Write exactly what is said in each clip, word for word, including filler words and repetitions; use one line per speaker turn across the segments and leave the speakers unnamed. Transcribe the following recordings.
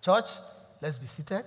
Church, let's be seated.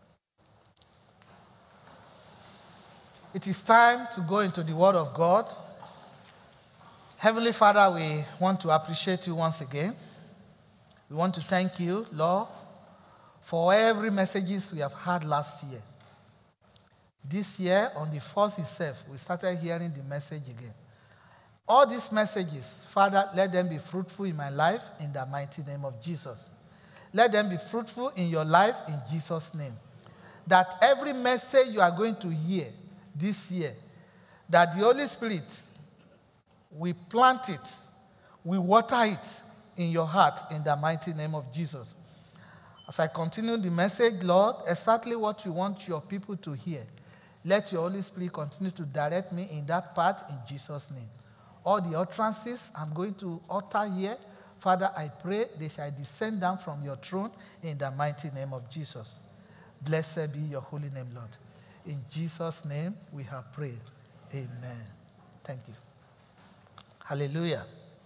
It is time to go into the Word of God. Heavenly Father, we want to appreciate you once again. We want to thank you, Lord, for every messages we have had last year. This year, on the first itself, we started hearing the message again. All these messages, Father, let them be fruitful in my life in the mighty name of Jesus. Let them be fruitful in your life in Jesus' name. That every message you are going to hear this year, that the Holy Spirit will plant it, will water it in your heart in the mighty name of Jesus. As I continue the message, Lord, exactly what you want your people to hear, let your Holy Spirit continue to direct me in that part in Jesus' name. All the utterances I'm going to utter here, Father, I pray they shall descend down from your throne in the mighty name of Jesus. Blessed be your holy name, Lord. In Jesus' name we have prayed. Amen. Thank you. Hallelujah.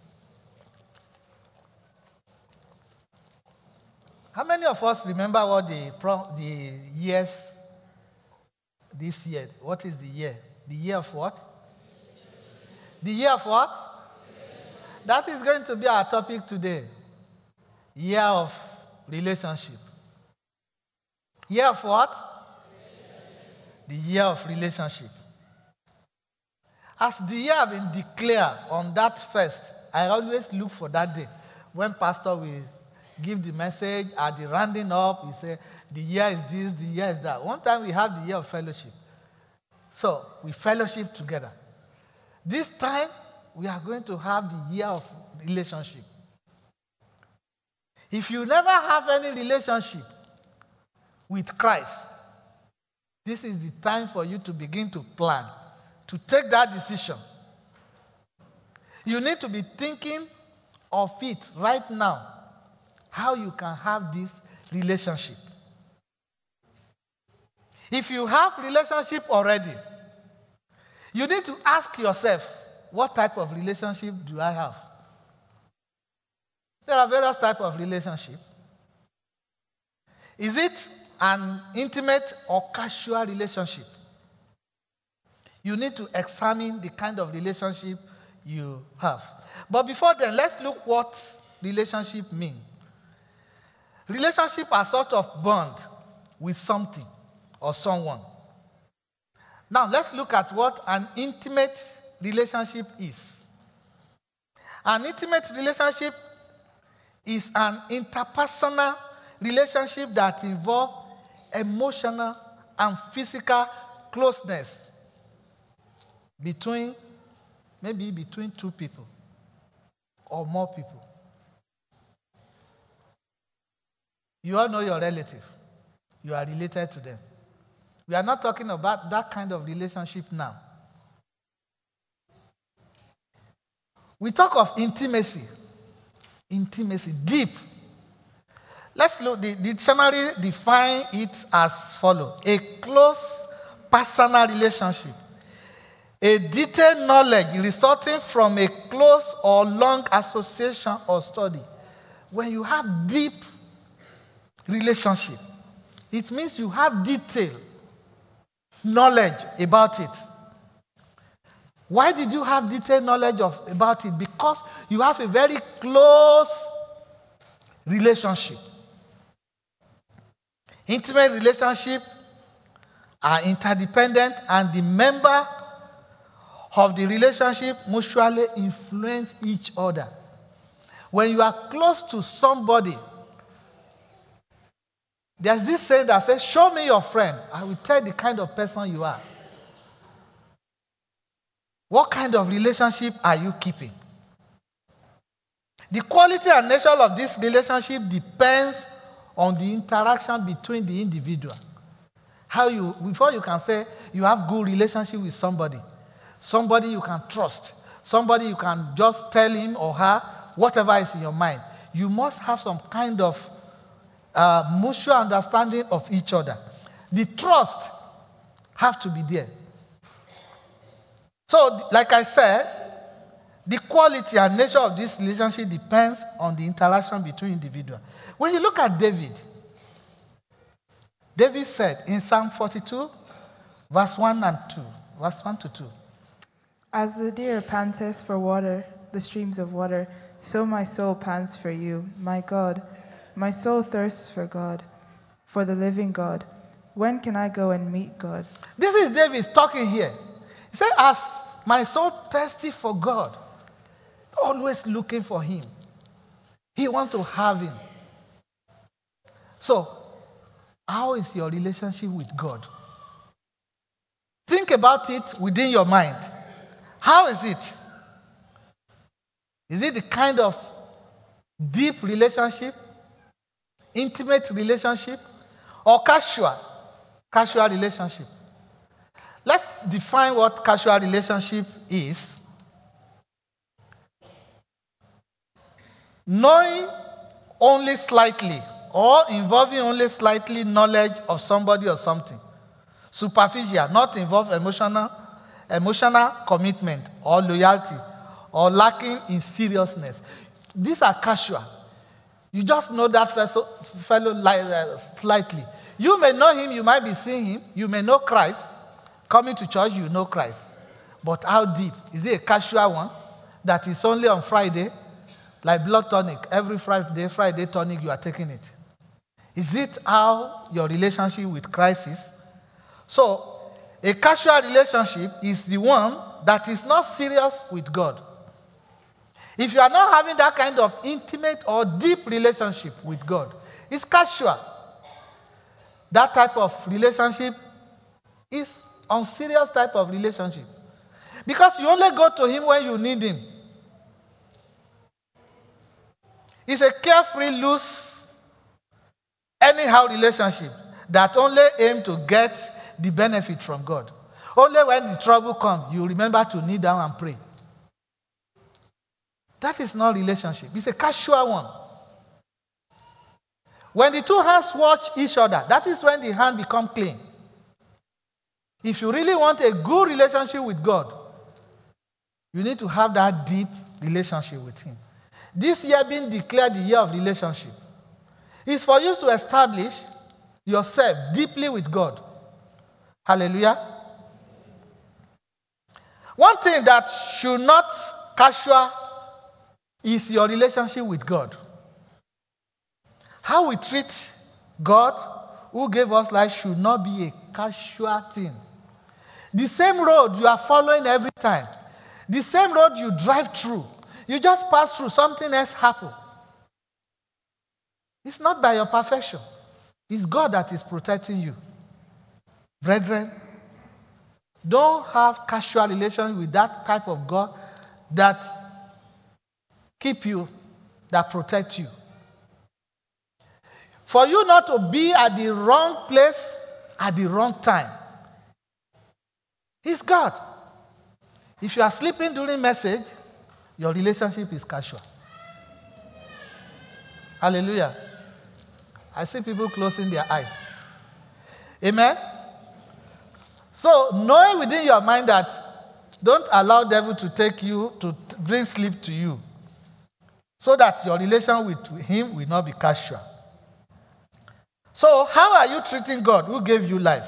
How many of us remember what the, the years this year? What is the year? The year of what? The year of what? That is going to be our topic today. Year of relationship. Year of what? The year of relationship. As the year has been declared on that first, I always look for that day when pastor will give the message at the rounding up. He say, the year is this, the year is that. One time we have the year of fellowship. So we fellowship together. This time, we are going to have the year of relationship. If you never have any relationship with Christ, this is the time for you to begin to plan, to take that decision. You need to be thinking of it right now, how you can have this relationship. If you have relationship already, you need to ask yourself, what type of relationship do I have? There are various types of relationship. Is it an intimate or casual relationship? You need to examine the kind of relationship you have. But before then, let's look what relationship means. Relationship are sort of bond with something or someone. Now, let's look at what an intimate relationship is. An intimate relationship is an interpersonal relationship that involves emotional and physical closeness between, maybe between two people or more people. You all know your relative. You are related to them. We are not talking about that kind of relationship now. We talk of intimacy. Intimacy, deep. Let's look, the, the dictionary defines it as follows. A close personal relationship. A detailed knowledge resulting from a close or long association or study. When you have deep relationship, it means you have detailed knowledge about it. Why did you have detailed knowledge of, about it? Because you have a very close relationship. Intimate relationships are interdependent, and the member of the relationship mutually influence each other. When you are close to somebody, there's this saying that says, show me your friend, I will tell the kind of person you are. What kind of relationship are you keeping? The quality and nature of this relationship depends on the interaction between the individual. How you, before you can say you have good relationship with somebody, somebody you can trust, somebody you can just tell him or her whatever is in your mind, you must have some kind of uh, mutual understanding of each other. The trust have to be there. So, like I said, the quality and nature of this relationship depends on the interaction between individuals. When you look at David, David said in Psalm forty-two, verse one and two, verse one to two.
As the deer panteth for water, the streams of water, so my soul pants for you, my God. My soul thirsts for God, for the living God. When can I go and meet God?
This is David talking here. He said, as my soul thirsty for God, always looking for him. He wants to have him. So, how is your relationship with God? Think about it within your mind. How is it? Is it the kind of deep relationship, intimate relationship, or casual, casual relationship? Let's define what casual relationship is. Knowing only slightly or involving only slightly knowledge of somebody or something. Superficial, not involve emotional, emotional commitment or loyalty or lacking in seriousness. These are casual. You just know that fellow slightly. You may know him, you might be seeing him, you may know Christ. Coming to church, you know Christ. But how deep? Is it a casual one that is only on Friday? Like blood tonic, every Friday, Friday tonic, you are taking it. Is it how your relationship with Christ is? So, a casual relationship is the one that is not serious with God. If you are not having that kind of intimate or deep relationship with God, it's casual. That type of relationship is unserious type of relationship. Because you only go to him when you need him. It's a carefree, loose, anyhow relationship that only aims to get the benefit from God. Only when the trouble comes, you remember to kneel down and pray. That is not relationship. It's a casual one. When the two hands watch each other, that is when the hand becomes clean. If you really want a good relationship with God, you need to have that deep relationship with him. This year being declared the year of relationship is for you to establish yourself deeply with God. Hallelujah. One thing that should not casual is your relationship with God. How we treat God, who gave us life, should not be a casual thing. The same road you are following every time, the same road you drive through, you just pass through, something else happens. It's not by your perfection. It's God that is protecting you. Brethren, don't have casual relations with that type of God that keep you, that protect you. For you not to be at the wrong place at the wrong time. He's God. If you are sleeping during message, your relationship is casual. Hallelujah. I see people closing their eyes. Amen? So, knowing within your mind that don't allow the devil to take you, to bring sleep to you, so that your relation with him will not be casual. So, how are you treating God who gave you life?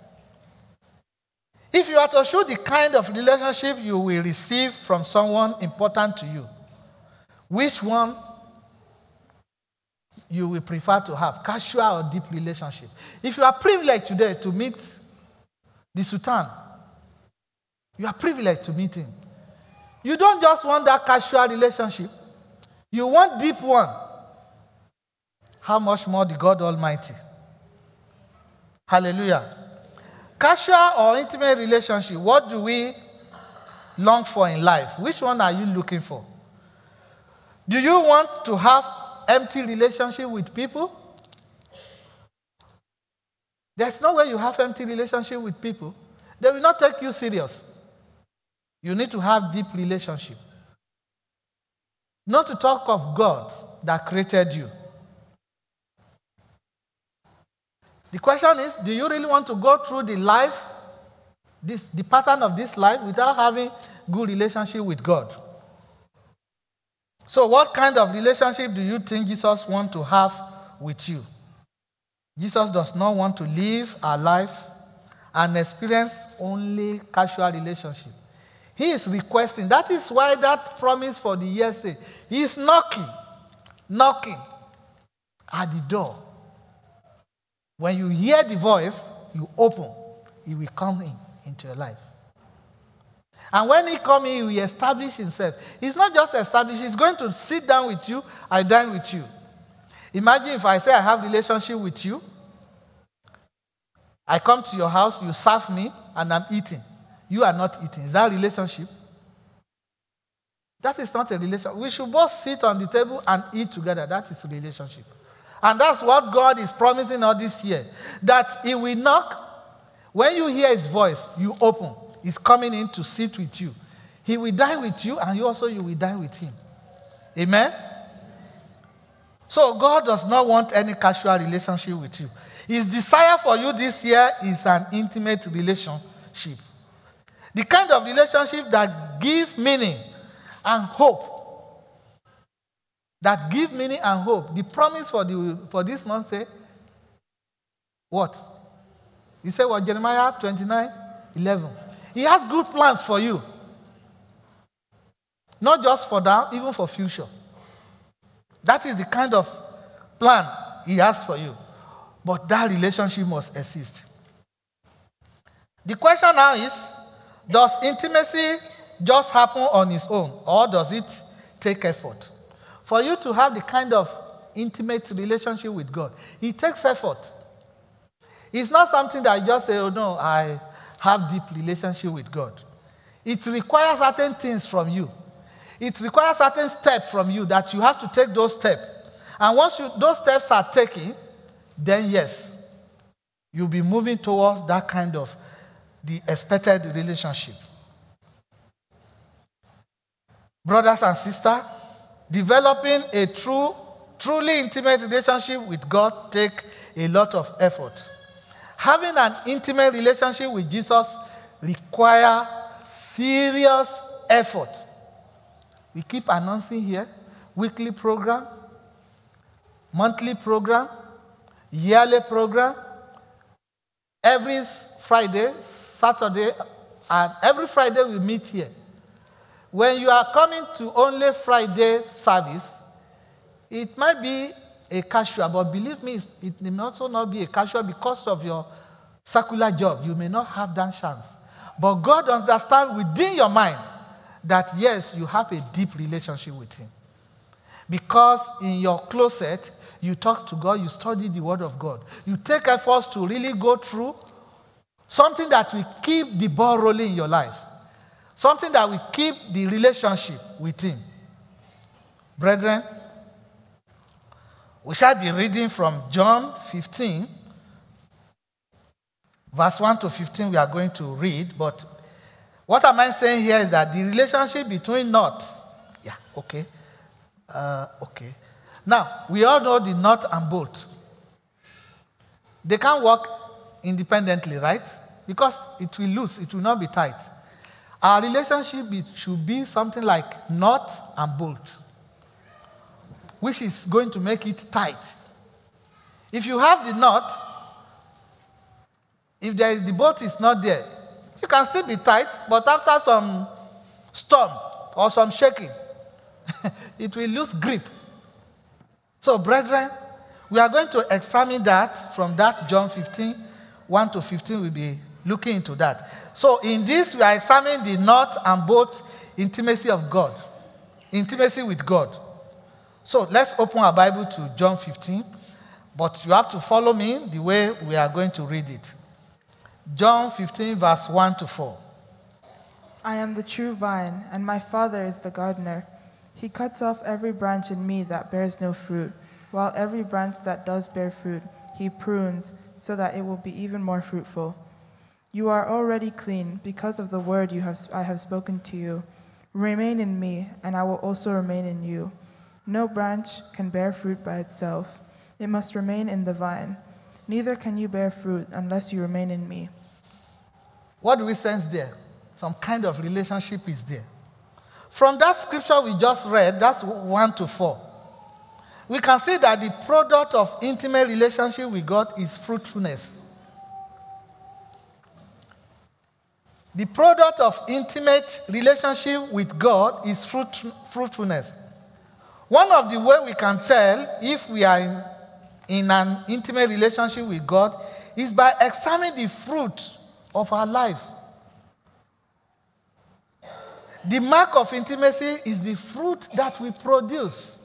If you are to show the kind of relationship you will receive from someone important to you, which one you will prefer to have, casual or deep relationship? If you are privileged today to meet the Sultan, you are privileged to meet him. You don't just want that casual relationship. You want deep one. How much more the God Almighty? Hallelujah. Casual or intimate relationship, what do we long for in life? Which one are you looking for? Do you want to have empty relationship with people? There's no way you have empty relationship with people. They will not take you serious. You need to have deep relationship. Not to talk of God that created you. The question is, do you really want to go through the life, this, the pattern of this life, without having good relationship with God? So what kind of relationship do you think Jesus wants to have with you? Jesus does not want to live our life and experience only casual relationship. He is requesting. That is why that promise for the year says, he is knocking, knocking at the door. When you hear the voice, you open. He will come in into your life. And when he comes in, he will establish himself. He's not just established, he's going to sit down with you, I dine with you. Imagine if I say I have a relationship with you, I come to your house, you serve me, and I'm eating. You are not eating. Is that a relationship? That is not a relationship. We should both sit on the table and eat together. That is a relationship. And that's what God is promising us this year. That he will knock. When you hear his voice, you open. He's coming in to sit with you. He will dine with you, and you also you will dine with him. Amen? So God does not want any casual relationship with you. His desire for you this year is an intimate relationship. The kind of relationship that gives meaning and hope. That gives meaning and hope. The promise for, the, for this month say, what? He said what? Jeremiah twenty-nine eleven. He has good plans for you. Not just for now, even for future. That is the kind of plan he has for you. But that relationship must exist. The question now is, does intimacy just happen on its own, or does it take effort? For you to have the kind of intimate relationship with God, it takes effort. It's not something that you just say, oh no, I have deep relationship with God. It requires certain things from you. It requires certain steps from you that you have to take those steps. And once you, those steps are taken, then yes, you'll be moving towards that kind of the expected relationship. Brothers and sisters, developing a true, truly intimate relationship with God takes a lot of effort. Having an intimate relationship with Jesus requires serious effort. We keep announcing here, weekly program, monthly program, yearly program, every Friday, Saturday, and every Friday we meet here. When you are coming to only Friday service, it might be a casual, but believe me, it may also not be a casual because of your secular job. You may not have that chance. But God understands within your mind that yes, you have a deep relationship with him. Because in your closet, you talk to God, you study the word of God. You take efforts to really go through something that will keep the ball rolling in your life. Something that will keep the relationship with him. Brethren, we shall be reading from John fifteen, verse one to fifteen we are going to read, but what am I saying here is that the relationship between knot, yeah, okay, uh, okay. Now, we all know the knot and bolt. They can't work independently, right? Because it will loose, it will not be tight. Our relationship be, should be something like knot and bolt, which is going to make it tight. If you have the knot, if there is, the bolt is not there, you can still be tight, but after some storm or some shaking, it will lose grip. So, brethren, we are going to examine that from that John fifteen, one to fifteen, we'll be looking into that. So, in this, we are examining the knot and bolt intimacy of God, intimacy with God. So, let's open our Bible to John fifteen, but you have to follow me the way we are going to read it. John fifteen, verse one to four.
I am the true vine, and my Father is the gardener. He cuts off every branch in me that bears no fruit, while every branch that does bear fruit, he prunes, so that it will be even more fruitful. You are already clean because of the word you have, I have spoken to you. Remain in me, and I will also remain in you. No branch can bear fruit by itself. It must remain in the vine. Neither can you bear fruit unless you remain in me.
What do we sense there? Some kind of relationship is there. From that scripture we just read, that's one to four. we can see that the product of intimate relationship with God is fruitfulness. The product of intimate relationship with God is fruit, fruitfulness. One of the ways we can tell if we are in, in an intimate relationship with God is by examining the fruit of our life. The mark of intimacy is the fruit that we produce.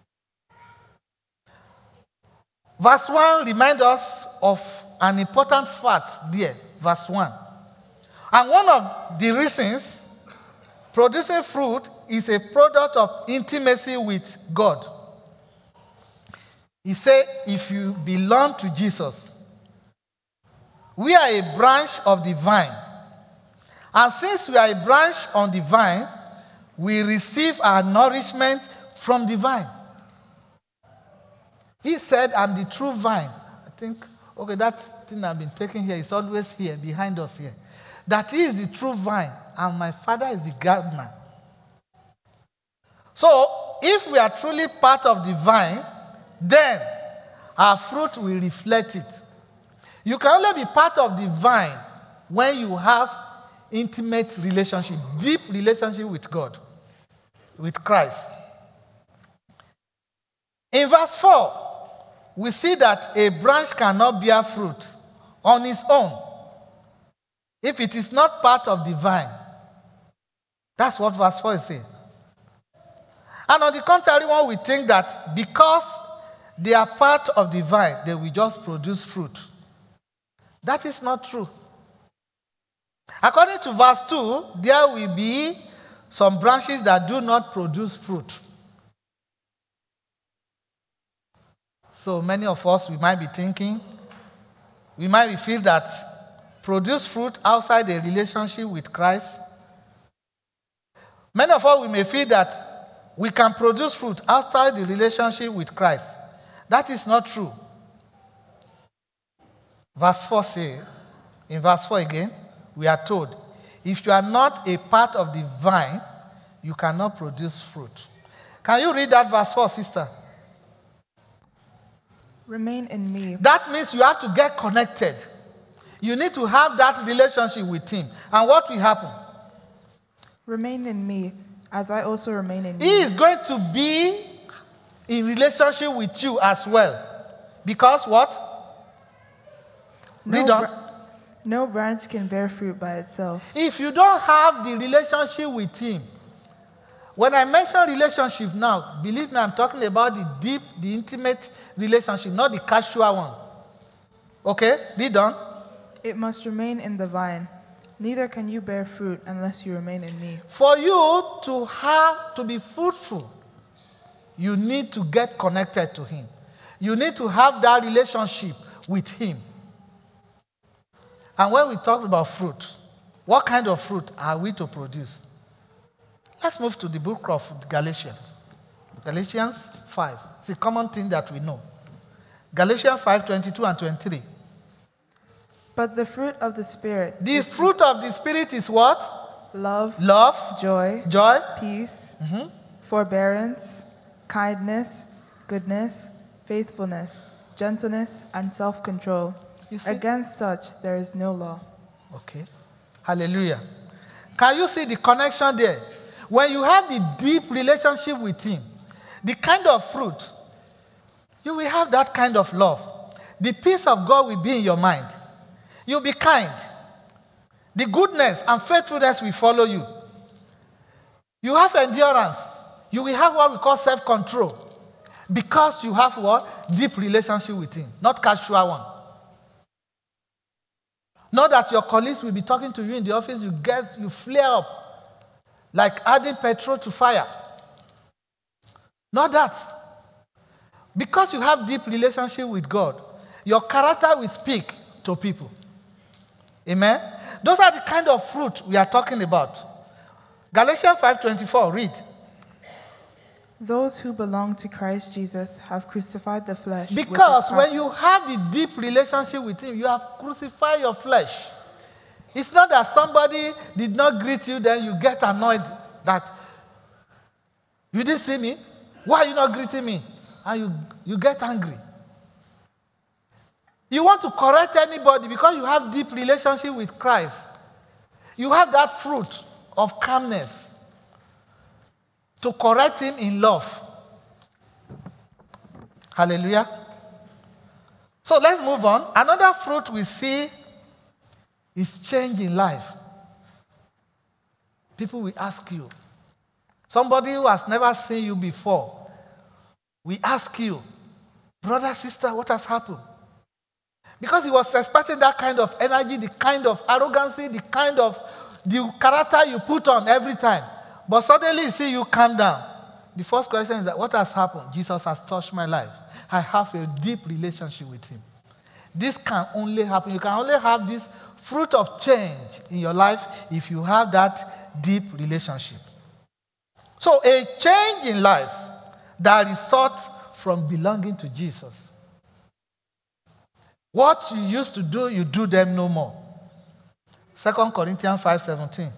Verse one reminds us of an important fact there. Verse one. And one of the reasons producing fruit is a product of intimacy with God. He said, if you belong to Jesus, we are a branch of the vine. And since we are a branch on the vine, we receive our nourishment from the vine. He said, I'm the true vine. I think, okay, that thing I've been taking here is always here, behind us here. That he is the true vine, and my Father is the gardener. So, if we are truly part of the vine, then our fruit will reflect it. You can only be part of the vine when you have intimate relationship, deep relationship with God, with Christ. In verse four, we see that a branch cannot bear fruit on its own if it is not part of the vine. That's what verse four is saying. And on the contrary, one we think that because they are part of the vine, they will just produce fruit. That is not true. According to verse two, there will be some branches that do not produce fruit. So many of us, we might be thinking, we might feel that produce fruit outside a relationship with Christ. Many of us, we may feel that we can produce fruit outside the relationship with Christ. That is not true. Verse four says, in verse four again, we are told, if you are not a part of the vine, you cannot produce fruit. Can you read that verse four, sister?
Remain in me.
That means you have to get connected. You need to have that relationship with him. And what will happen?
Remain in me, as I also remain in you.
He is going to be in relationship with you as well. Because what?
No,
Read on.
br- no branch can bear fruit by itself.
If you don't have the relationship with him, when I mention relationship now, believe me, I'm talking about the deep, the intimate relationship, not the casual one. Okay? Read on.
It must remain in the vine. Neither can you bear fruit unless you remain in me.
For you to have, to be fruitful, you need to get connected to him. You need to have that relationship with him. And when we talk about fruit, what kind of fruit are we to produce? Let's move to the book of Galatians. Galatians five. It's a common thing that we know. Galatians five, twenty-two and twenty-three.
But the fruit of the Spirit.
The fruit of the Spirit is what?
Love,
Love,
joy,
joy,
peace,
mm-hmm.
forbearance, kindness, goodness, faithfulness, gentleness, and self-control.
You see?
Against such there is no law.
Okay. Hallelujah. Can you see the connection there? When you have the deep relationship with him, the kind of fruit, you will have that kind of love. The peace of God will be in your mind. You'll be kind. The goodness and faithfulness will follow you. You have endurance. You will have what we call self-control. Because you have what? Deep relationship with him, not casual one. Not that your colleagues will be talking to you in the office, you get, you flare up like adding petrol to fire. Not that. Because you have deep relationship with God, your character will speak to people. Amen? Those are the kind of fruit we are talking about. Galatians five twenty-four, read.
Those who belong to Christ Jesus have crucified the flesh. with
Because
its
when you have the deep relationship with him, you have crucified your flesh. It's not that somebody did not greet you, then you get annoyed that you didn't see me. Why are you not greeting me? and you, you get angry. You want to correct anybody because you have deep relationship with Christ. You have that fruit of calmness to correct him in love. Hallelujah. So let's move on. Another fruit we see is change in life. People will ask you. Somebody who has never seen you before, we ask you, brother, sister, what has happened? Because he was expecting that kind of energy, the kind of arrogancy, the kind of the character you put on every time. But suddenly you see you calm down. The first question is that what has happened? Jesus has touched my life. I have a deep relationship with him. This can only happen. You can only have this fruit of change in your life if you have that deep relationship. So a change in life that results from belonging to Jesus. What you used to do, you do them no more. Second Corinthians five seventeen.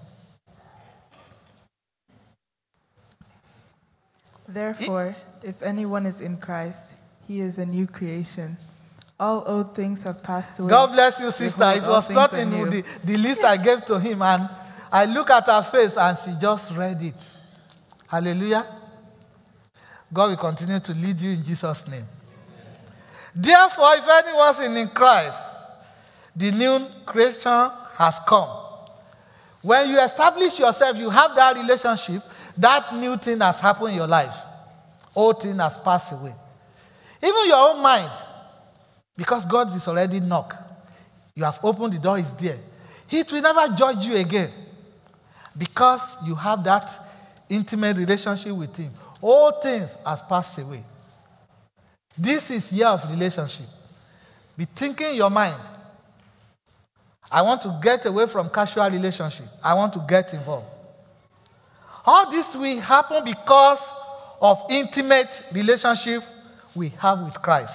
Therefore, if anyone is in Christ, he is a new creation. All old things have passed away.
God bless you, sister.
Behold,
It
all
was
things
not
are
in
new.
the, the list I gave to him, and I look at her face and she just read it. Hallelujah. God will continue to lead you in Jesus' name. Therefore, if anyone is in Christ, the new creation has come. When you establish yourself, you have that relationship, that new thing has happened in your life. Old thing has passed away. Even your own mind, because God is already knocked. You have opened the door, it's there. He will never judge you again because you have that intimate relationship with him. All things has passed away. This is year of relationship. Be thinking in your mind, I want to get away from casual relationship. I want to get involved. All this will happen because of intimate relationship we have with Christ.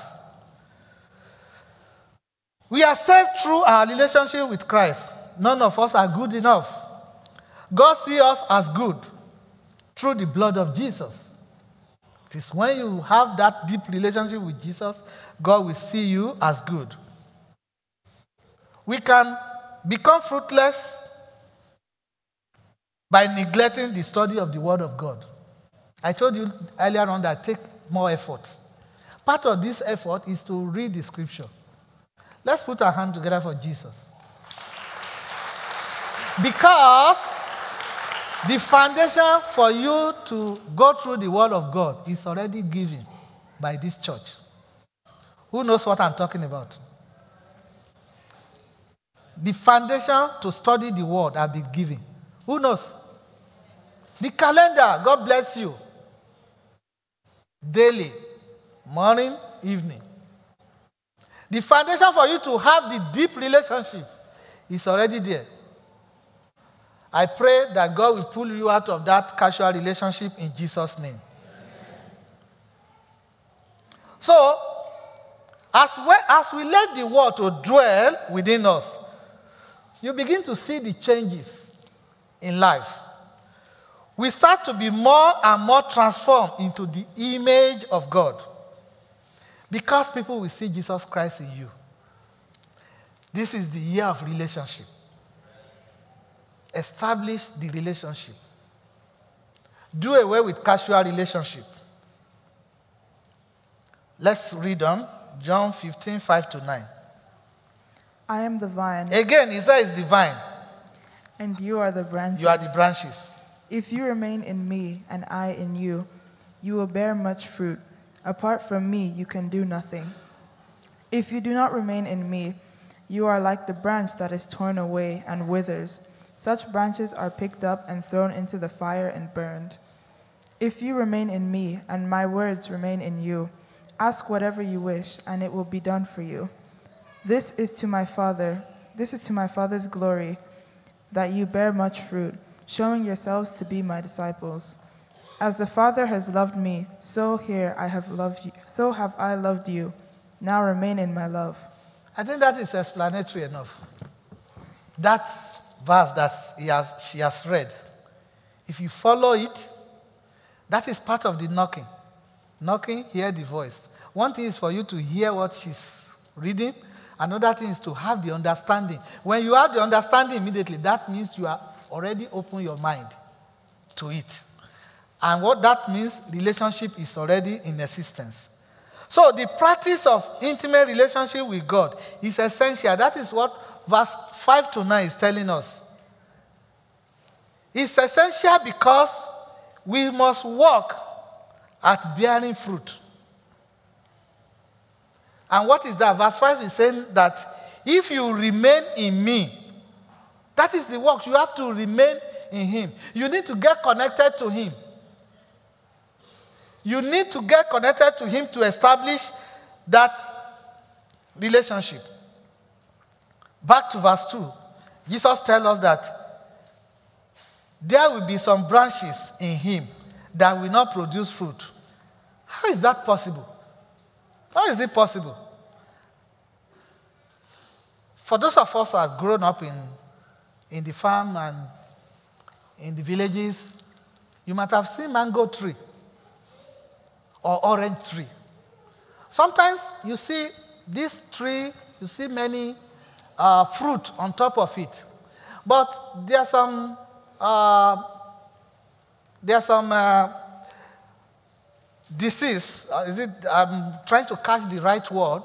We are saved through our relationship with Christ. None of us are good enough. God sees us as good through the blood of Jesus. It is when you have that deep relationship with Jesus, God will see you as good. We can become fruitless by neglecting the study of the Word of God. I told you earlier on that take more effort. Part of this effort is to read the scripture. Let's put our hand together for Jesus. Because the foundation for you to go through the Word of God is already given by this church. Who knows what I'm talking about? The foundation to study the Word has been given. Who knows? The calendar, God bless you. Daily, morning, evening. The foundation for you to have the deep relationship is already there. I pray that God will pull you out of that casual relationship in Jesus' name. So, as we, as we let the word to dwell within us, you begin to see the changes in life. We start to be more and more transformed into the image of God. Because people will see Jesus Christ in you. This is the year of relationship. Establish the relationship. Do away with casual relationship. Let's read on John fifteen, five to nine.
I am the vine,
Again, he says the vine.
and you are the branches.
You are the branches.
If you remain in me and I in you, you will bear much fruit. Apart from me, you can do nothing. If you do not remain in me, you are like the branch that is torn away and withers. Such branches are picked up and thrown into the fire and burned. If you remain in me and my words remain in you, ask whatever you wish, and it will be done for you. This is to my Father, this is to my Father's glory, that you bear much fruit, showing yourselves to be my disciples. As the Father has loved me, so here I have loved you, so have I loved you. Now remain in my love.
I think that is explanatory enough. That verse that he has, she has read, if you follow it, that is part of the knocking. Knocking, hear the voice. One thing is for you to hear what she's reading. Another thing is to have the understanding. When you have the understanding immediately, that means you are already open your mind to it. And what that means, relationship is already in existence. So the practice of intimate relationship with God is essential. That is what verse five to nine is telling us. It's essential because we must work at bearing fruit. And what is that? Verse five is saying that if you remain in me, that is the work. You have to remain in him. You need to get connected to him. You need to get connected to him to establish that relationship. Back to verse two. Jesus tells us that there will be some branches in him that will not produce fruit. How is that possible? How is it possible? For those of us who have grown up in, in the farm and in the villages, you might have seen mango tree or orange tree. Sometimes you see this tree, you see many uh, fruit on top of it. But there are some, uh, there are some uh, disease, uh, is it, I'm trying to catch the right word,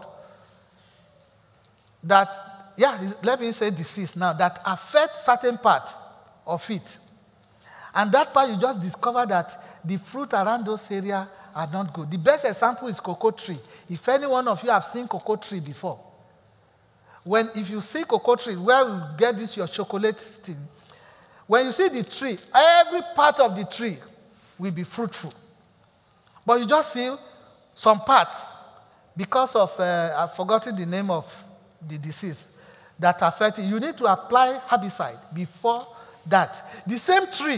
that, yeah, let me say disease now, that affects certain part of it. And that part you just discover that the fruit around those areas are not good. The best example is cocoa tree. If any one of you have seen cocoa tree before, when if you see cocoa tree, where you get this your chocolate thing, when you see the tree, every part of the tree will be fruitful. But you just see some part, because of, uh, I've forgotten the name of the disease that affected. You need to apply herbicide before that. The same tree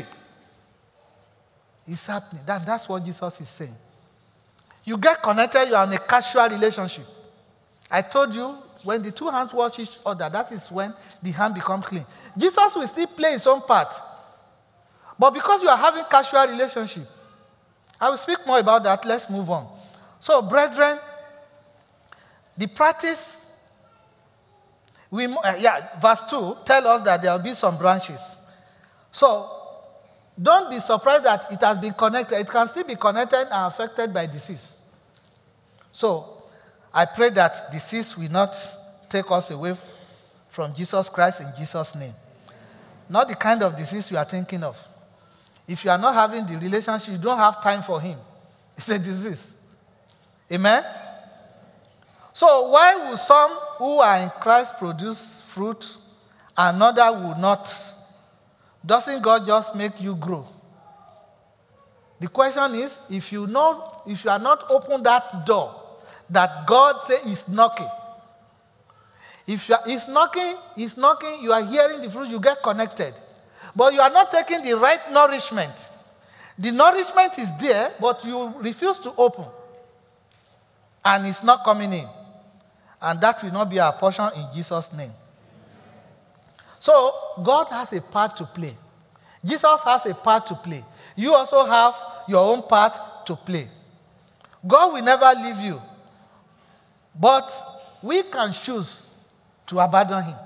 is happening. That, that's what Jesus is saying. You get connected, you are in a casual relationship. I told you, when the two hands wash each other, that is when the hand becomes clean. Jesus will still play his own part. But because you are having casual relationship, I will speak more about that. Let's move on. So, brethren, the practice, we, uh, yeah, verse two tells us that there will be some branches. So, don't be surprised that it has been connected. It can still be connected and affected by disease. So, I pray that disease will not take us away from Jesus Christ in Jesus' name. Not the kind of disease you are thinking of. If you are not having the relationship, you don't have time for him. It's a disease. Amen? So why will some who are in Christ produce fruit and another will not? Doesn't God just make you grow? The question is, if you know, if you are not open that door that God says is knocking, if you are, he's knocking, he's knocking, you are hearing the fruit, you get connected. But you are not taking the right nourishment. The nourishment is there, but you refuse to open. And it's not coming in. And that will not be our portion in Jesus' name. So, God has a part to play. Jesus has a part to play. You also have your own part to play. God will never leave you. But we can choose to abandon him.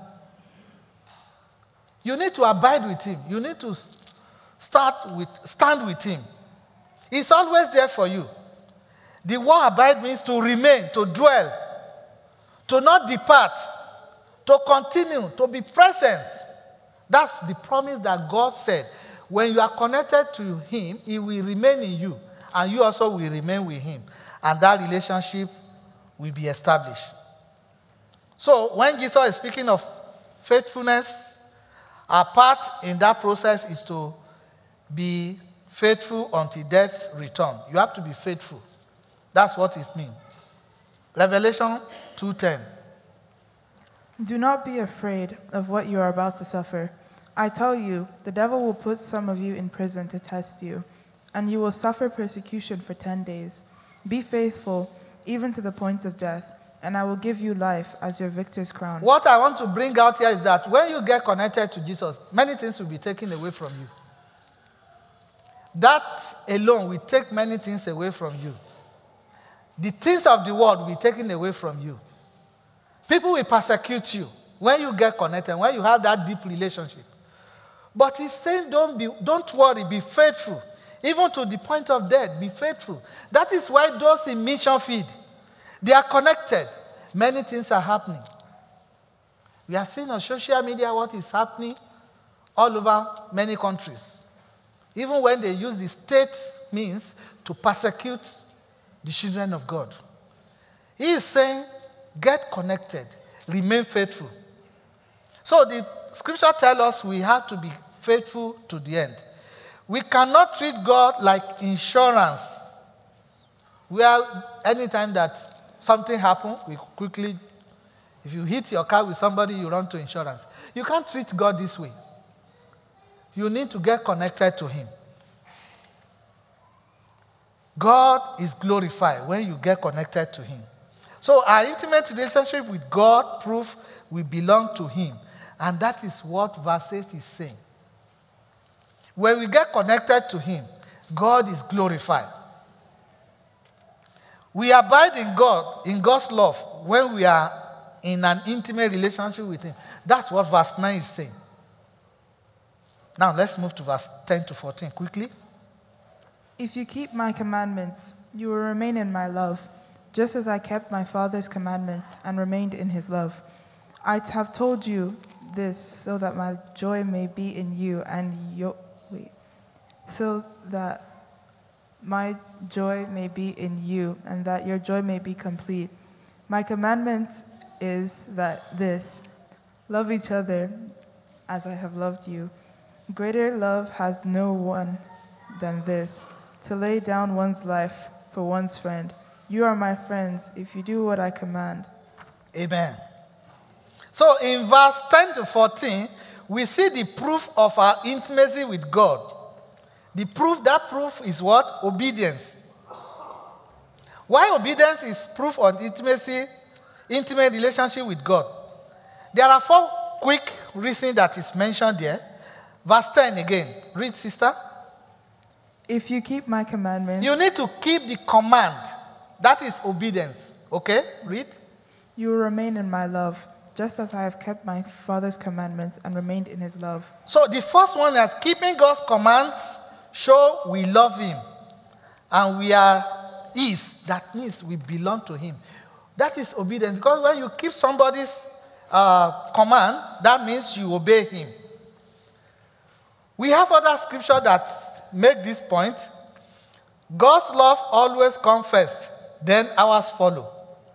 You need to abide with him. You need to start with, stand with him. He's always there for you. The word abide means to remain, to dwell, to not depart, to continue, to be present. That's the promise that God said. When you are connected to him, he will remain in you, and you also will remain with him. And that relationship will be established. So when Jesus is speaking of faithfulness, our part in that process is to be faithful until death's return. You have to be faithful. That's what it means. Revelation two ten.
Do not be afraid of what you are about to suffer. I tell you, the devil will put some of you in prison to test you, and you will suffer persecution for ten days. Be faithful, even to the point of death, and I will give you life as your victor's crown.
What I want to bring out here is that when you get connected to Jesus, many things will be taken away from you. That alone will take many things away from you. The things of the world will be taken away from you. People will persecute you when you get connected, when you have that deep relationship. But he's saying, don't be, don't worry, be faithful. Even to the point of death, be faithful. That is why those in mission field, they are connected. Many things are happening. We have seen on social media what is happening all over many countries. Even when they use the state means to persecute the children of God. He is saying, get connected, remain faithful. So the scripture tells us we have to be faithful to the end. We cannot treat God like insurance, where anytime that something happens, we quickly, if you hit your car with somebody, you run to insurance. You can't treat God this way. You need to get connected to him. God is glorified when you get connected to him. So our intimate relationship with God proves we belong to him. And that is what verse eight is saying. When we get connected to him, God is glorified. We abide in God, in God's love, when we are in an intimate relationship with him. That's what verse nine is saying. Now let's move to verse ten to fourteen quickly.
If you keep my commandments, you will remain in my love, just as I kept my Father's commandments and remained in his love. I have told you this so that my joy may be in you and your wait, so that my joy may be in you and that your joy may be complete. My commandment is that this, love each other as I have loved you. Greater love has no one than this, to lay down one's life for one's friend. You are my friends if you do what I command.
Amen. So in verse ten to fourteen, we see the proof of our intimacy with God. The proof, that proof is what? Obedience. Why obedience is proof of intimacy, intimate relationship with God? There are four quick reasons that is mentioned there. Verse ten again. Read, sister.
If you keep my commandments...
You need to keep the command. That is obedience. Okay? Read.
You will remain in my love, just as I have kept my Father's commandments and remained in his love.
So the first one is keeping God's commands show we love him. And we are his. That means we belong to him. That is obedience. Because when you keep somebody's uh, command, that means you obey him. We have other scripture that make this point. God's love always comes first, then ours follow.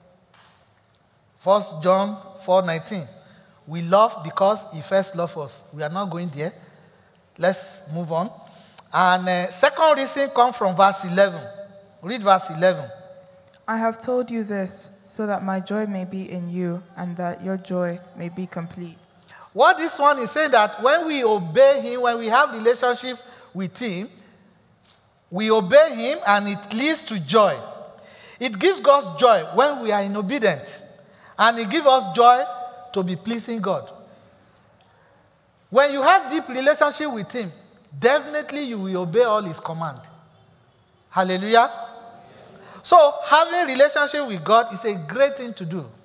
First John four nineteen. We love because he first loved us. We are not going there. Let's move on. And uh, second reason comes from verse eleven. Read verse eleven.
I have told you this so that my joy may be in you and that your joy may be complete.
What this one is saying that when we obey him, when we have relationship with him, we obey him and it leads to joy. It gives us joy when we are in obedience. And it gives us joy to be pleasing God. When you have deep relationship with him, definitely you will obey all his command. Hallelujah. So having relationship with God is a great thing to do.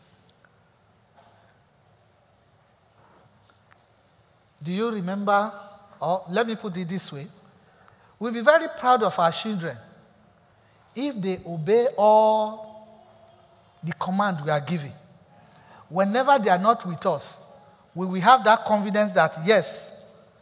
Do you remember, or let me put it this way, we'll be very proud of our children if they obey all the commands we are giving. Whenever they are not with us, we will have that confidence that, yes,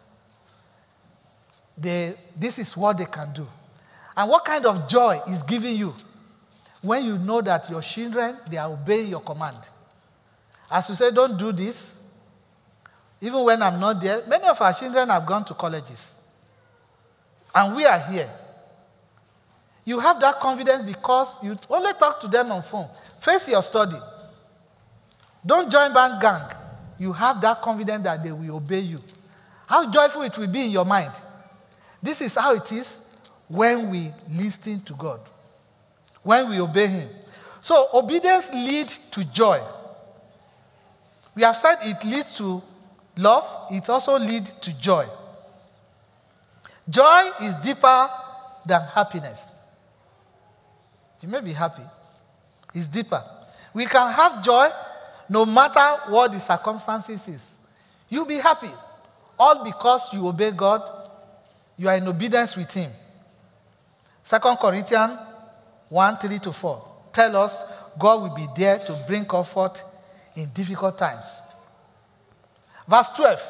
they, this is what they can do. And what kind of joy is giving you when you know that your children, they are obeying your command? As you say, don't do this. Even when I'm not there, many of our children have gone to colleges. And we are here. You have that confidence because you only talk to them on phone. Face your study. Don't join band gang. You have that confidence that they will obey you. How joyful it will be in your mind. This is how it is when we listen to God. When we obey him. So obedience leads to joy. We have said it leads to love. It also leads to joy. Joy is deeper than happiness. You may be happy. It's deeper. We can have joy no matter what the circumstances is. You'll be happy. All because you obey God, you are in obedience with him. Second Corinthians one, three to four tell us God will be there to bring comfort in difficult times. Verse twelve.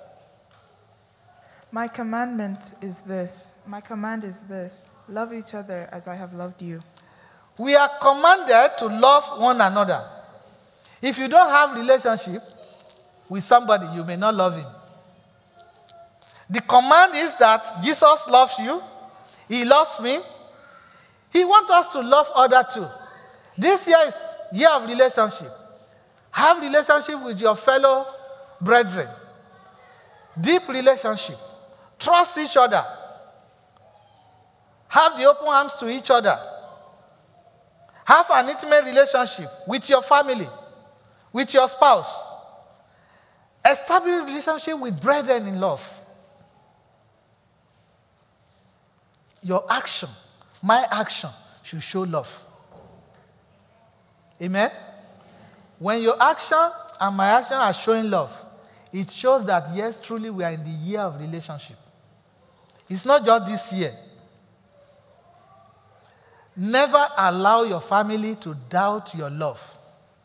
My commandment is this. My command is this. Love each other as I have loved you.
We are commanded to love one another. If you don't have relationship with somebody, you may not love him. The command is that Jesus loves you. He loves me. He wants us to love others too. This year is year of relationship. Have relationship with your fellow brethren. Deep relationship. Trust each other. Have the open arms to each other. Have an intimate relationship with your family, with your spouse. Establish a relationship with brethren in love. Your action, my action, should show love. Amen? When your action and my action are showing love, it shows that, yes, truly we are in the year of relationship. It's not just this year. Never allow your family to doubt your love.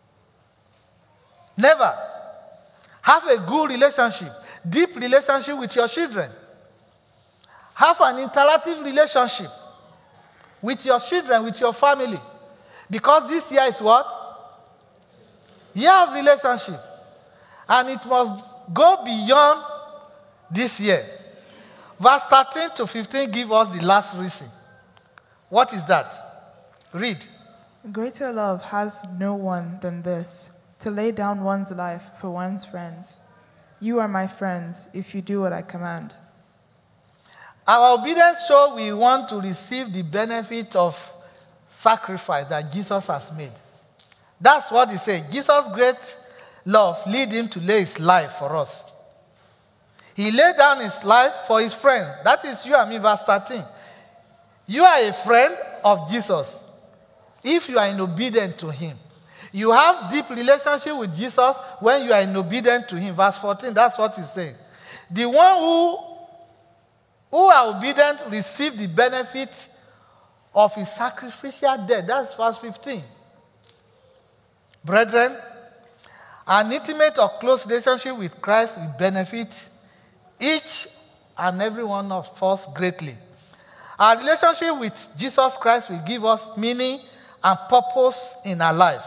Never. Have a good relationship, deep relationship with your children. Have an interactive relationship with your children, with your family. Because this year is what? Year of relationship. And it must go beyond this year. Verse thirteen to fifteen give us the last reason. What is that? Read.
Greater love has no one than this, to lay down one's life for one's friends. You are my friends if you do what I command.
Our obedience shows we want to receive the benefit of sacrifice that Jesus has made. That's what he said. Jesus' great love lead him to lay his life for us. He laid down his life for his friend. That is you and me, verse thirteen. You are a friend of Jesus if you are in obedience to him. You have deep relationship with Jesus when you are in obedience to him. Verse fourteen, that's what he's saying. The one who, who are obedient receive the benefit of his sacrificial death. That's verse fifteen. Brethren, an intimate or close relationship with Christ will benefit each and every one of us greatly. Our relationship with Jesus Christ will give us meaning and purpose in our life.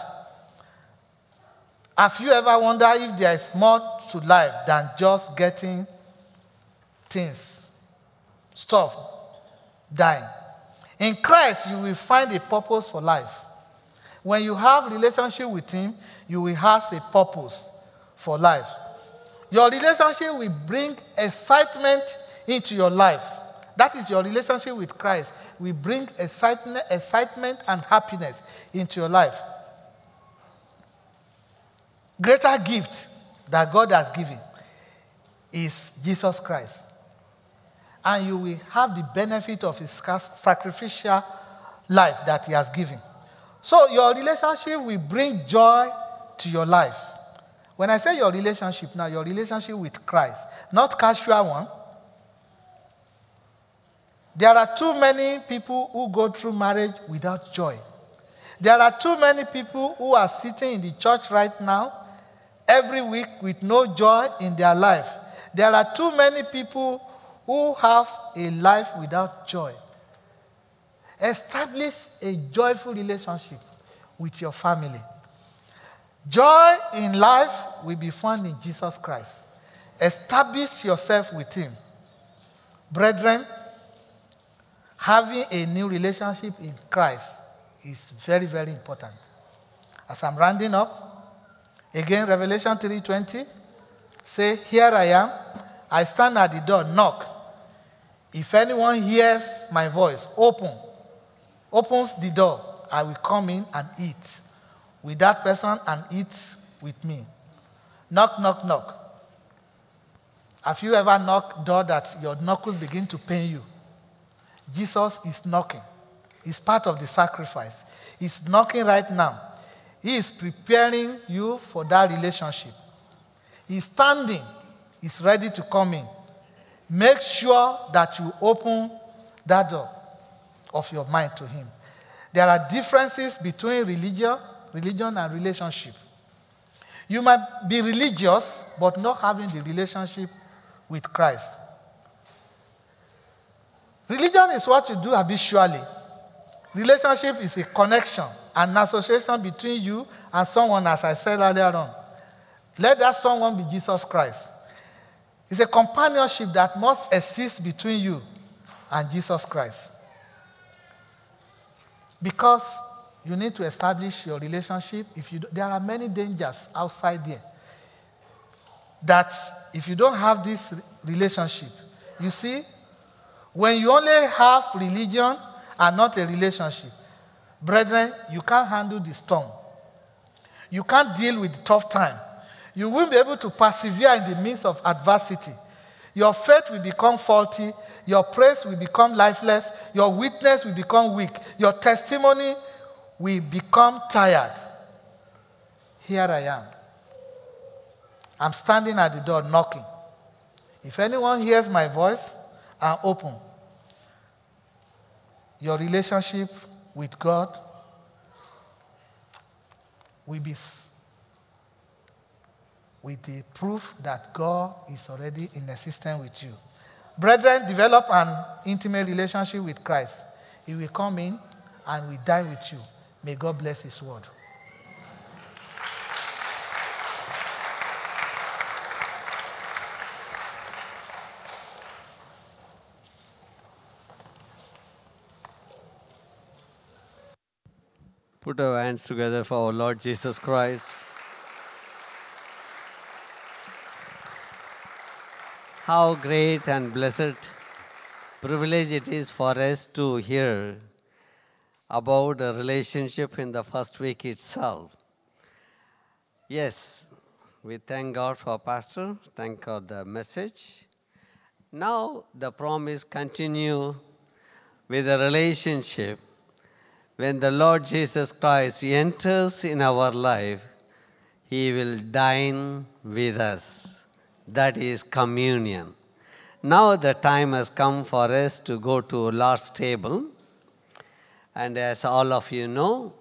Have you ever wondered if there is more to life than just getting things, stuff, dying? In Christ, you will find a purpose for life. When you have relationship with him, you will have a purpose for life. Your relationship will bring excitement into your life. That is your relationship with Christ. Will bring excitement, excitement and happiness into your life. Greater gift that God has given is Jesus Christ. And you will have the benefit of his sacrificial life that he has given. So your relationship will bring joy to your life. When I say your relationship now, your relationship with Christ, not casual one. There are too many people who go through marriage without joy. There are too many people who are sitting in the church right now every week with no joy in their life. There are too many people who have a life without joy. Establish a joyful relationship with your family. Joy in life will be found in Jesus Christ. Establish yourself with him. Brethren, having a new relationship in Christ is very, very important. As I'm rounding up, again, Revelation three twenty, say, here I am, I stand at the door, knock. If anyone hears my voice, open, opens the door, I will come in and eat with that person and eat with me. Knock, knock, knock. Have you ever knocked door that your knuckles begin to pain you? Jesus is knocking. It's part of the sacrifice. He's knocking right now. He is preparing you for that relationship. He's standing. He's ready to come in. Make sure that you open that door of your mind to him. There are differences between religion, religion and relationship. You might be religious, but not having the relationship with Christ. Religion is what you do habitually. Relationship is a connection, an association between you and someone, as I said earlier on. Let that someone be Jesus Christ. It's a companionship that must exist between you and Jesus Christ. Because you need to establish your relationship. If you do, there are many dangers outside there. That if you don't have this relationship, you see, when you only have religion and not a relationship, brethren, you can't handle the storm. You can't deal with the tough time. You won't be able to persevere in the midst of adversity. Your faith will become faulty. Your praise will become lifeless. Your witness will become weak. Your testimony will become tired. Here I am. I'm standing at the door knocking. If anyone hears my voice and open, your relationship with God will be with the proof that God is already in existence with you. Brethren, develop an intimate relationship with Christ. He will come in and will die with you. May God bless his word.
Put our hands together for our Lord Jesus Christ. How great and blessed privilege it is for us to hear about a relationship in the first week itself. Yes, we thank God for Pastor, thank God the message. Now the promise continue with the relationship. When the Lord Jesus Christ enters in our life, he will dine with us. That is communion. Now the time has come for us to go to Lord's table. And as all of you know,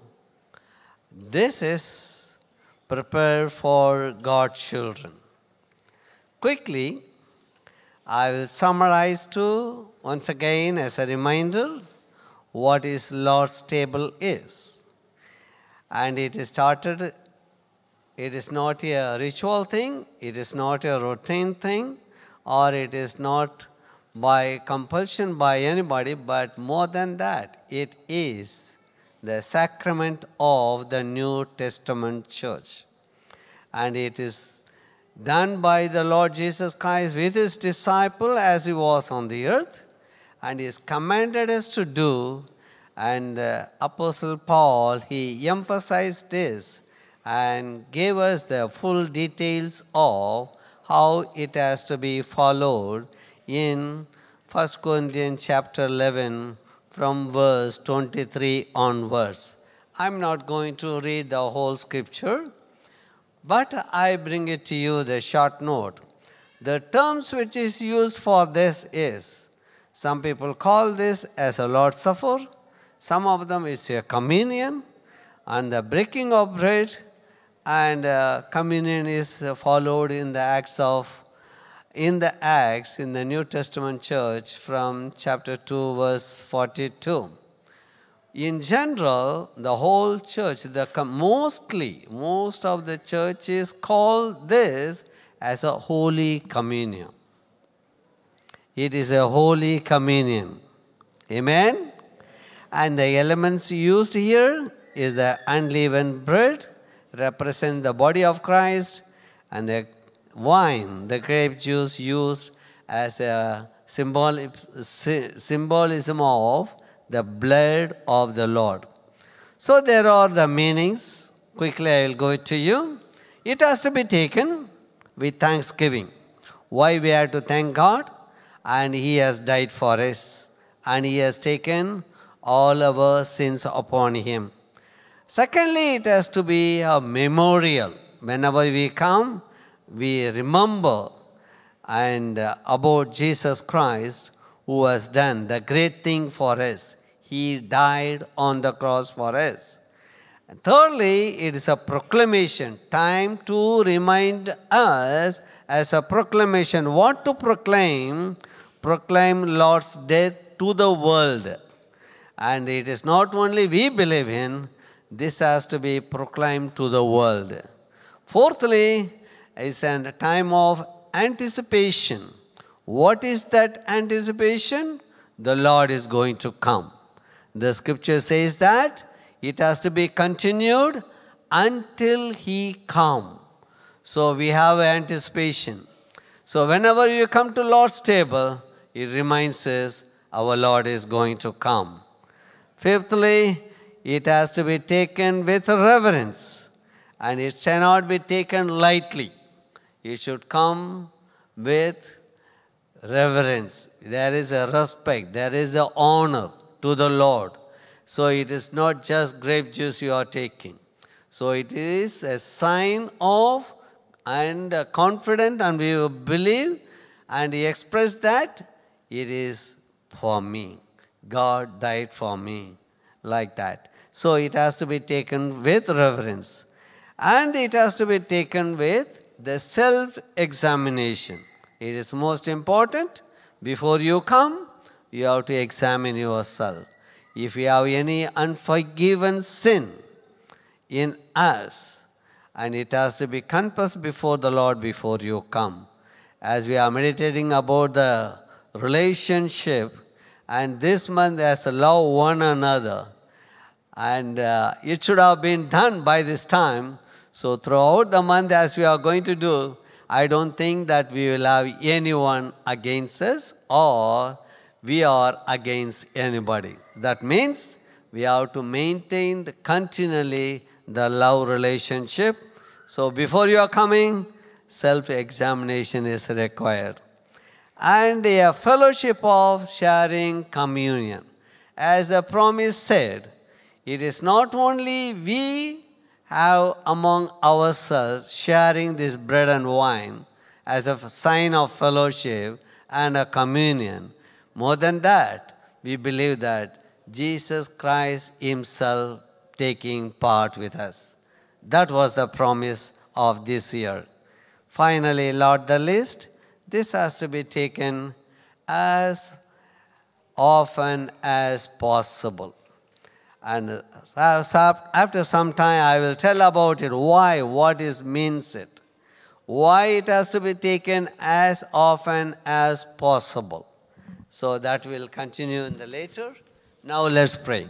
this is prepared for God's children. Quickly, I will summarize to, once again as a reminder, what is Lord's table is. And it is started, it is not a ritual thing, it is not a routine thing, or it is not by compulsion by anybody, but more than that, it is the sacrament of the New Testament church. And it is done by the Lord Jesus Christ with his disciple as he was on the earth, and he has commanded us to do. And the Apostle Paul, he emphasized this and gave us the full details of how it has to be followed in First Corinthians chapter eleven from verse twenty-three onwards. I'm not going to read the whole scripture, but I bring it to you the short note. The terms which is used for this is, some people call this as a Lord's Supper, some of them it's a communion, and the breaking of bread, and uh, communion is uh, followed in the Acts of, in the Acts in the New Testament church from chapter two verse forty-two. In general, the whole church, the mostly, most of the churches call this as a Holy Communion. It is a Holy Communion. Amen? And the elements used here is the unleavened bread, represent the body of Christ, and the wine, the grape juice used as a symbol, symbolism of the blood of the Lord. So there are the meanings. Quickly I will go to you. It has to be taken with thanksgiving. Why we have to thank God? And he has died for us. And he has taken all our sins upon him. Secondly, it has to be a memorial. Whenever we come, we remember and uh, about Jesus Christ, who has done the great thing for us. He died on the cross for us. And thirdly, it is a proclamation. Time to remind us as a proclamation. What to proclaim? Proclaim Lord's death to the world. And it is not only we believe in, this has to be proclaimed to the world. Fourthly, is a time of anticipation. What is that anticipation? The Lord is going to come. The scripture says that it has to be continued until He come. So we have anticipation. So whenever you come to Lord's table, it reminds us our Lord is going to come. Fifthly, it has to be taken with reverence, and it cannot be taken lightly. It should come with reverence. There is a respect, there is an honor to the Lord. So it is not just grape juice you are taking. So it is a sign of and confident, and we believe and express that it is for me. God died for me, like that. So it has to be taken with reverence. And it has to be taken with the self-examination. It is most important. Before you come, you have to examine yourself. If you have any unforgiven sin in us, and it has to be confessed before the Lord before you come. As we are meditating about the relationship, and this month as to love one another, and uh, it should have been done by this time. So throughout the month, as we are going to do, I don't think that we will have anyone against us or we are against anybody. That means we have to maintain the, continually the love relationship. So before you are coming, self-examination is required. And a fellowship of sharing communion. As the promise said, it is not only we have among ourselves sharing this bread and wine as a sign of fellowship and a communion. More than that, we believe that Jesus Christ Himself taking part with us. That was the promise of this year. Finally, Lord, the list, this has to be taken as often as possible. And after some time, I will tell about it, why, what is means it. Why it has to be taken as often as possible. So that will continue in the later. Now let's pray.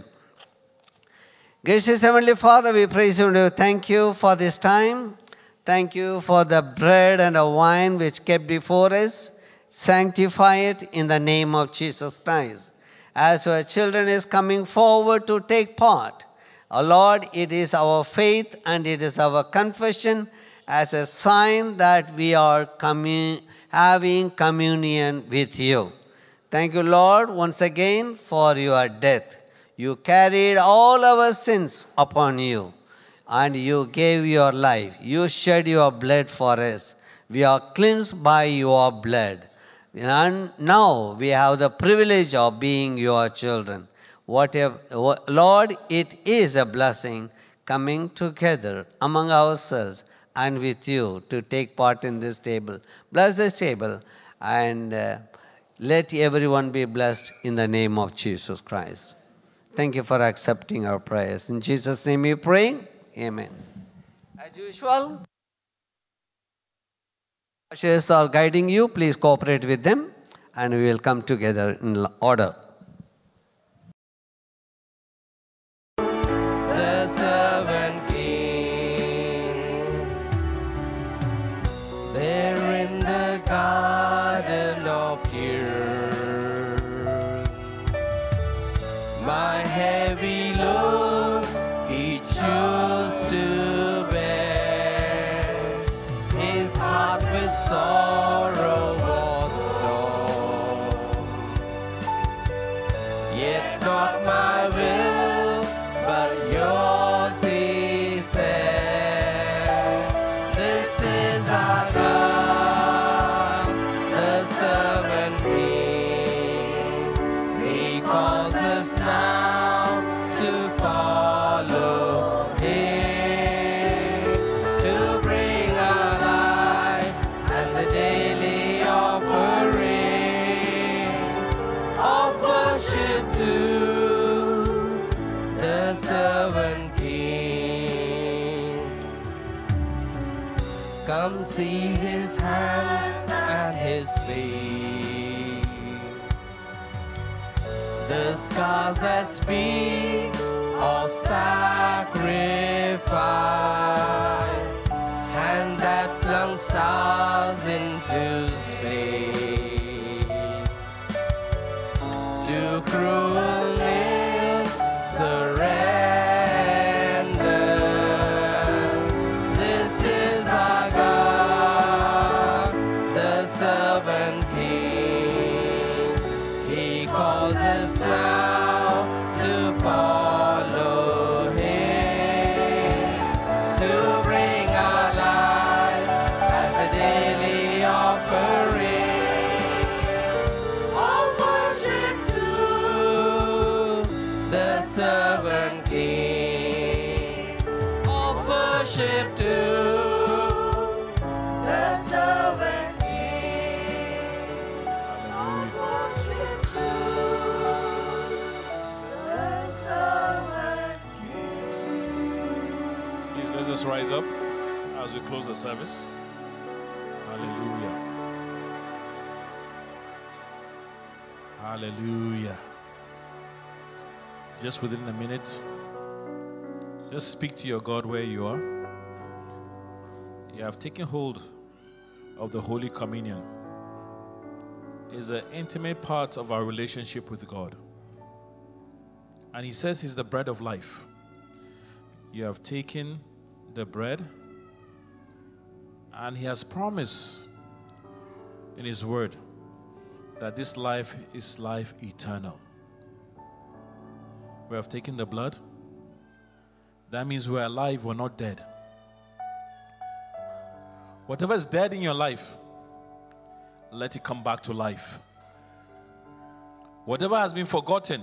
Gracious Heavenly Father, we praise you and thank you for this time. Thank you for the bread and the wine which kept before us. Sanctify it in the name of Jesus Christ. As your children is coming forward to take part, oh Lord, it is our faith and it is our confession as a sign that we are commun- having communion with you. Thank you, Lord, once again for your death. You carried all our sins upon you and you gave your life. You shed your blood for us. We are cleansed by your blood. And now we have the privilege of being your children. Whatever, Lord, it is a blessing coming together among ourselves and with you to take part in this table. Bless this table and uh, let everyone be blessed in the name of Jesus Christ. Thank you for accepting our prayers. In Jesus' name we pray. Amen. As usual, ushers are guiding you. Please cooperate with them and we will come together in order.
The seven kings, they're in the garden of years. My heavy load he chose to bear. His heart with sorrow was torn. Yet not my will, but yours see his hands and his feet. The scars that speak of sacrifice, hands that flung stars into space. To cruel nails surrender. This is our God, the servant King. He calls us now to follow him, to bring our lives as a daily offering of worship to the servant King, of worship to the servant King, of worship to the servant King.
Please let us rise up as we close the service. Hallelujah. Hallelujah. Just within a minute, just speak to your God where you are. You have taken hold of the Holy Communion. It's an intimate part of our relationship with God. And he says he's the bread of life. You have taken the bread, and he has promised in his word that this life is life eternal. We have taken the blood. That means we're alive, we're not dead. Whatever is dead in your life, let it come back to life. Whatever has been forgotten,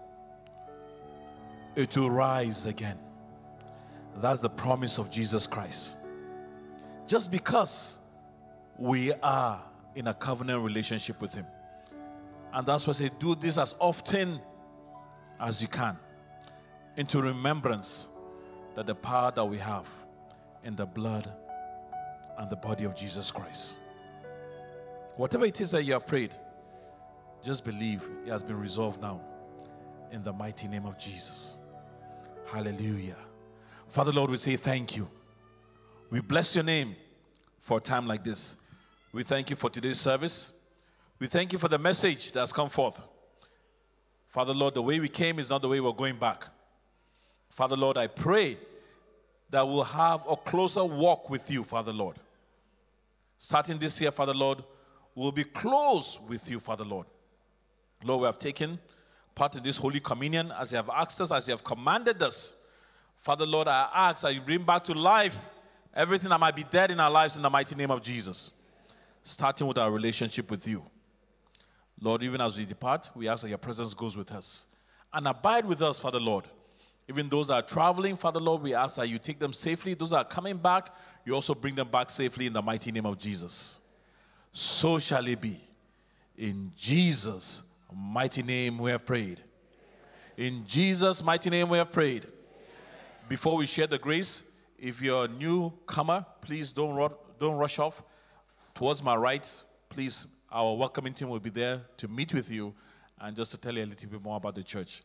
it will rise again. That's the promise of Jesus Christ. Just because we are in a covenant relationship with him. And that's why I say, do this as often as you can, into remembrance that the power that we have in the blood and the body of Jesus Christ. Whatever it is that you have prayed, just believe it has been resolved now in the mighty name of Jesus. Hallelujah. Father Lord, we say thank you. We bless your name for a time like this. We thank you for today's service. We thank you for the message that has come forth. Father Lord, the way we came is not the way we're going back. Father Lord, I pray that we'll have a closer walk with you, Father Lord. Starting this year, Father Lord, we'll be close with you, Father Lord. Lord, we have taken part in this Holy Communion as you have asked us, as you have commanded us. Father Lord, I ask that you bring back to life everything that might be dead in our lives in the mighty name of Jesus. Starting with our relationship with you. Lord, even as we depart, we ask that your presence goes with us. And abide with us, Father Lord. Even those that are traveling, Father Lord, we ask that you take them safely. Those that are coming back, you also bring them back safely in the mighty name of Jesus. So shall it be. In Jesus' mighty name we have prayed. In Jesus' mighty name we have prayed. Before we share the grace, if you're a newcomer, please don't, ru- don't rush off. Towards my right, please, our welcoming team will be there to meet with you and just to tell you a little bit more about the church.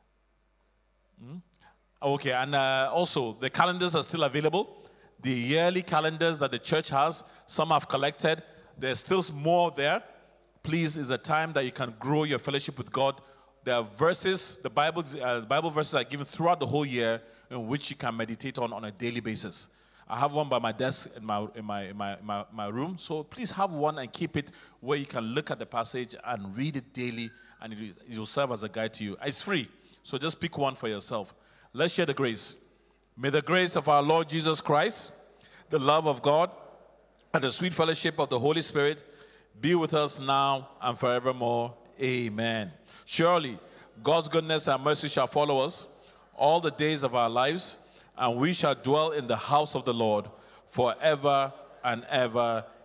Hmm? Okay, and uh, also, the calendars are still available. The yearly calendars that the church has, some have collected. There's still more there. Please, is a time that you can grow your fellowship with God. There are verses, the Bible, uh, the Bible verses are given throughout the whole year in which you can meditate on on a daily basis. I have one by my desk in my, in my, in my, my, my room. So please have one and keep it where you can look at the passage and read it daily, and it, it will serve as a guide to you. It's free, so just pick one for yourself. Let's share the grace. May the grace of our Lord Jesus Christ, the love of God, and the sweet fellowship of the Holy Spirit be with us now and forevermore. Amen. Surely, God's goodness and mercy shall follow us all the days of our lives, and we shall dwell in the house of the Lord forever and ever.